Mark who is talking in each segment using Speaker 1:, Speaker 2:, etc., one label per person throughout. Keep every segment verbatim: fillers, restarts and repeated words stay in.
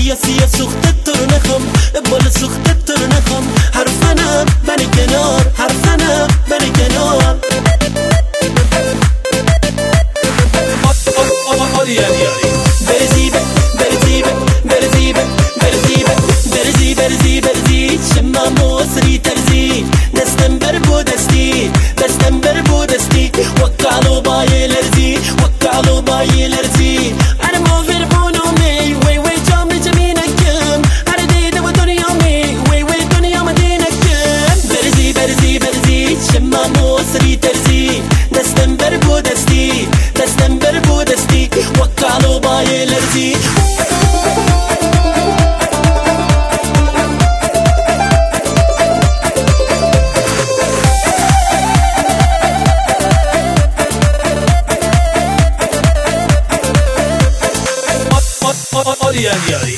Speaker 1: سیاسیه سوخته تو رو نخوام، بالا سوخته تو رو نخوام. حرفنم بنی کنار، حرفنم بنی کنار. برزی برزی برزی برزی برزی برزی برزی شما موسری ترزی دستم بر بودستی دستم بر بودستی وقالو باي لرزي وقالو باي لرزي انا مو في البونومي وي وي جام جمينكم انا ديد ودنيا مي وي وي دنيا مدينكم. برزي برزي برزي شما موسري ترزي دستم بر بودستی دستم بر بودستی وقالو باي لرزي.
Speaker 2: Yari yari.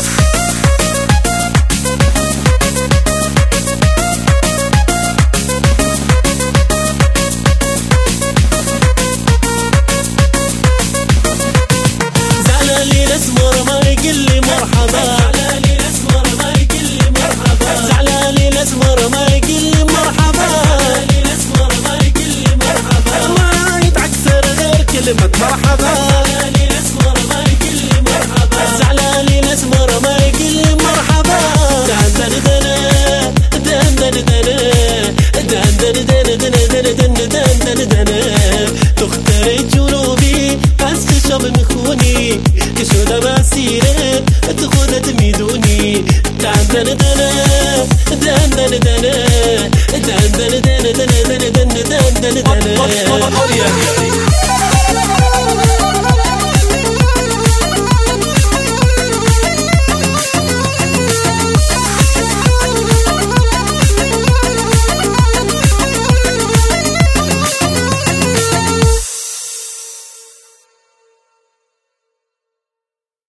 Speaker 1: زعلاني الاسمر ما يقول لي مرحبا، زعلاني الاسمر ما يقول لي مرحبا، زعلاني الاسمر ما يقول لي مرحبا، زعلاني الاسمر ما يقول لي مرحبا. ما يتعكسر غير كلمة مرحبا، زعلاني الاسمر ما يقول لي مرحبا، زعلاني الاسمر ما يقول لي مرحبا. دندن دن دندن دن دندن دن دن دن دن دن تختار جنوبي بس شب مخوني كشودا مسيرة تخودت ميدوني. دندن دن دندن دن دندن دن دن دن دن دن دن